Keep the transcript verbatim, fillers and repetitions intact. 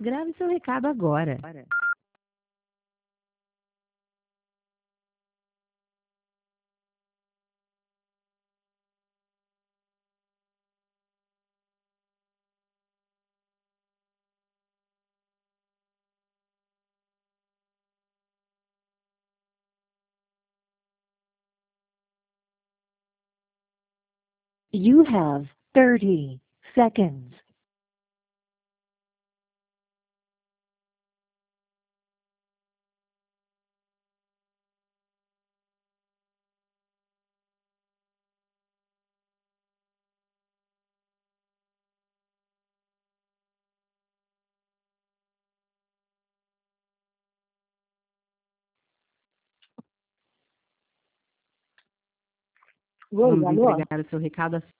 Grave seu recado agora. You have thirty seconds. Vamos entregar o seu recado